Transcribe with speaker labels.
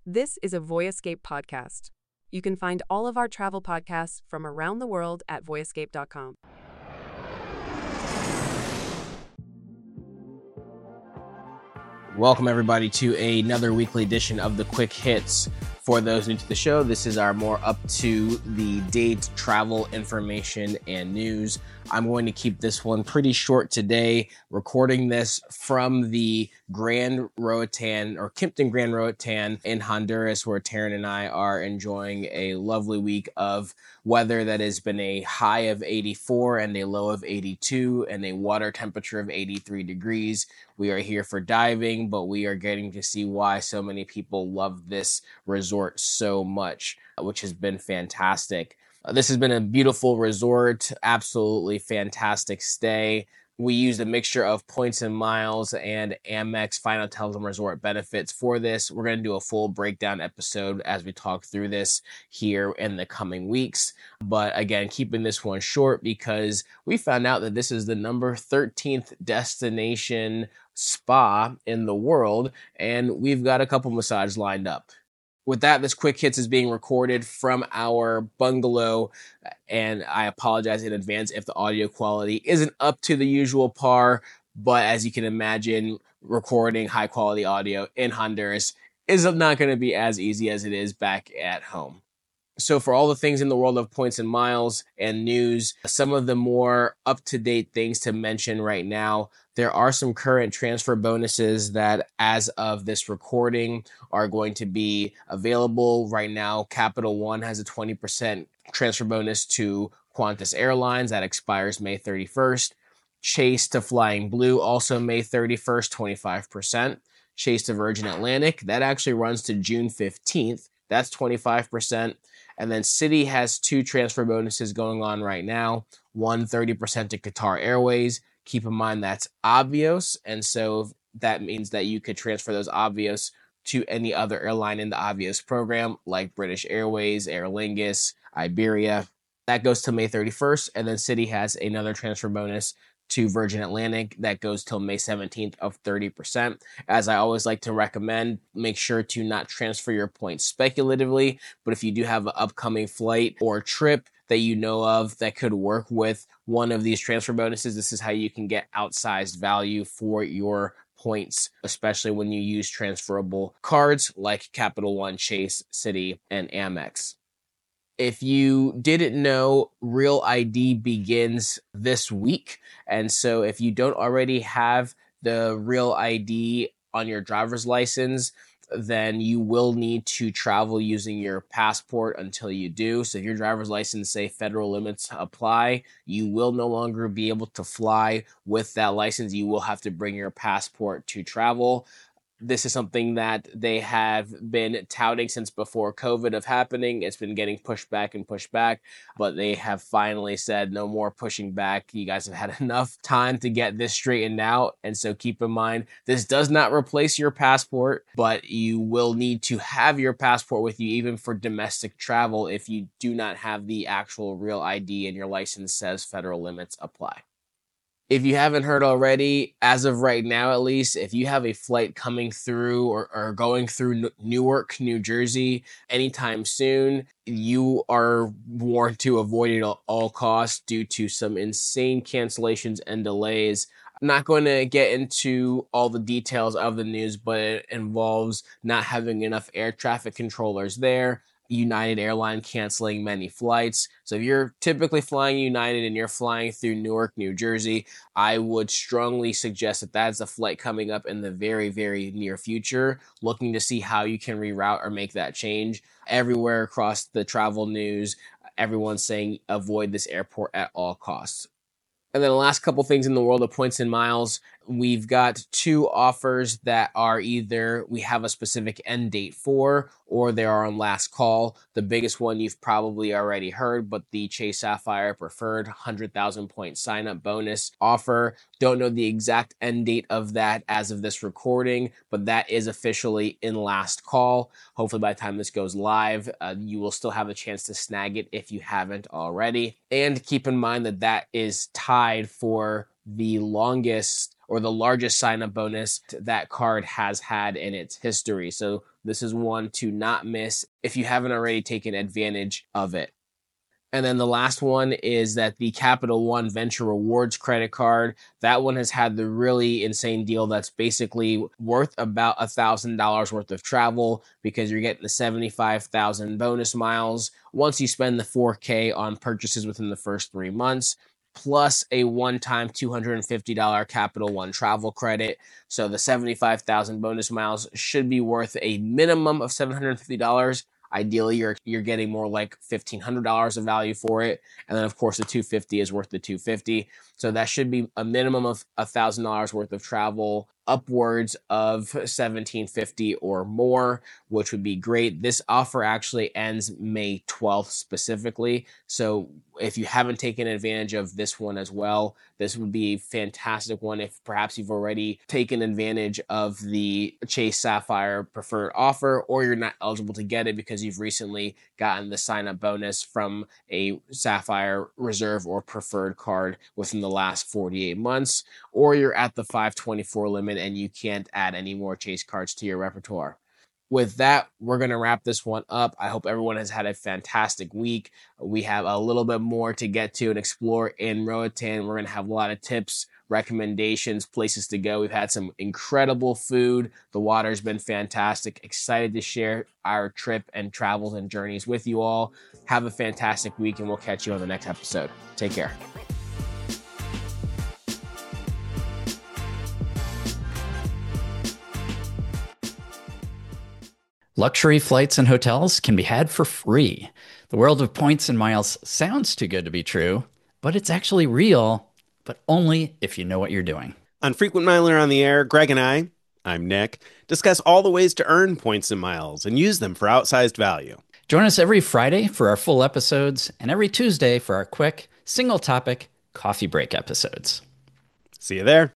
Speaker 1: This is a Voyescape podcast. You can find all of our travel podcasts from around the world at voyescape.com.
Speaker 2: Welcome, everybody, to another weekly edition of the Quick Hits. For those new to the show, this is our more up-to-the-date travel information and news. I'm going to keep this one pretty short today, recording this from the Grand Roatan, or Kimpton Grand Roatan in Honduras, where Taryn and I are enjoying a lovely week of weather that has been a high of 84 and a low of 82 and a water temperature of 83 degrees. We are here for diving, but we are getting to see why so many people love this resort so much, which has been fantastic. This has been a beautiful resort, absolutely fantastic stay. We used a mixture of points and miles and Amex Fine Hotels and Resort benefits for this. We're going to do a full breakdown episode as we talk through this here in the coming weeks. But again, keeping this one short because we found out that this is the number 13th destination spa in the world, and we've got a couple massages lined up. With that, this Quick Hits is being recorded from our bungalow, and I apologize in advance if the audio quality isn't up to the usual par, but as you can imagine, recording high-quality audio in Honduras is not going to be as easy as it is back at home. So for all the things in the world of points and miles and news, some of the more up-to-date things to mention right now, there are some current transfer bonuses that as of this recording are going to be available. Right now, Capital One has a 20% transfer bonus to Qantas Airlines that expires May 31st. Chase to Flying Blue, also May 31st, 25%. Chase to Virgin Atlantic, that actually runs to June 15th. That's 25%. And then Citi has two transfer bonuses going on right now. One, 30% to Qatar Airways. Keep in mind that's Avios, and so that means that you could transfer those Avios to any other airline in the Avios program, like British Airways, Aer Lingus, Iberia. That goes till May 31st, and then Citi has another transfer bonus to Virgin Atlantic that goes till May 17th of 30%. As I always like to recommend, make sure to not transfer your points speculatively, but if you do have an upcoming flight or trip that you know of that could work with one of these transfer bonuses, this is how you can get outsized value for your points, especially when you use transferable cards like Capital One, Chase, Citi, and Amex. If you didn't know, Real ID begins this week. And so if you don't already have the Real ID on your driver's license, then you will need to travel using your passport until you do. So if your driver's license say federal limits apply, you will no longer be able to fly with that license. You will have to bring your passport to travel. This is something that they have been touting since before COVID of happening. It's been getting pushed back, but they have finally said no more pushing back. You guys have had enough time to get this straightened out. And so keep in mind, this does not replace your passport, but you will need to have your passport with you even for domestic travel if you do not have the actual Real ID and your license says federal limits apply. If you haven't heard already, as of right now at least, if you have a flight coming through or going through Newark, New Jersey anytime soon, you are warned to avoid it at all costs due to some insane cancellations and delays. I'm not going to get into all the details of the news, but it involves not having enough air traffic controllers there, United Airlines canceling many flights. So if you're typically flying United and you're flying through Newark, New Jersey, I would strongly suggest that that's a flight coming up in the very, very near future, looking to see how you can reroute or make that change. Everywhere across the travel news, everyone's saying avoid this airport at all costs. And then the last couple things in the world of points and miles, we've got two offers that are either we have a specific end date for or they are on last call. The biggest one you've probably already heard, but the Chase Sapphire Preferred 100,000 point sign up bonus offer. Don't know the exact end date of that as of this recording, but that is officially in last call. Hopefully by the time this goes live, you will still have a chance to snag it if you haven't already. And keep in mind that that is tied for the longest or the largest sign-up bonus that card has had in its history. So this is one to not miss if you haven't already taken advantage of it. And then the last one is that the Capital One Venture Rewards credit card, that one has had the really insane deal that's basically worth about $1,000 worth of travel because you're getting the 75,000 bonus miles once you spend the $4K on purchases within the first 3 months, plus a one-time $250 Capital One travel credit. So the 75,000 bonus miles should be worth a minimum of $750. Ideally, you're getting more like $1,500 of value for it. And then, of course, the $250 is worth the $250. So that should be a minimum of $1,000 worth of travel, upwards of $1,750 or more, which would be great. This offer actually ends May 12th specifically. So if you haven't taken advantage of this one as well, this would be a fantastic one if perhaps you've already taken advantage of the Chase Sapphire preferred offer, or you're not eligible to get it because you've recently gotten the sign-up bonus from a Sapphire Reserve or preferred card within the last 48 months, or you're at the 524 limit and you can't add any more Chase cards to your repertoire. With that, we're going to wrap this one up. I hope everyone has had a fantastic week. We have a little bit more to get to and explore in Roatan. We're going to have a lot of tips, recommendations, places to go. We've had some incredible food. The water's been fantastic. Excited to share our trip and travels and journeys with you all. Have a fantastic week, and we'll catch you on the next episode. Take care.
Speaker 3: Luxury flights and hotels can be had for free. The world of points and miles sounds too good to be true, but it's actually real, but only if you know what you're doing.
Speaker 4: On Frequent Miler on the Air, Greg and I'm Nick, discuss all the ways to earn points and miles and use them for outsized value.
Speaker 3: Join us every Friday for our full episodes and every Tuesday for our quick, single-topic coffee break episodes.
Speaker 4: See you there.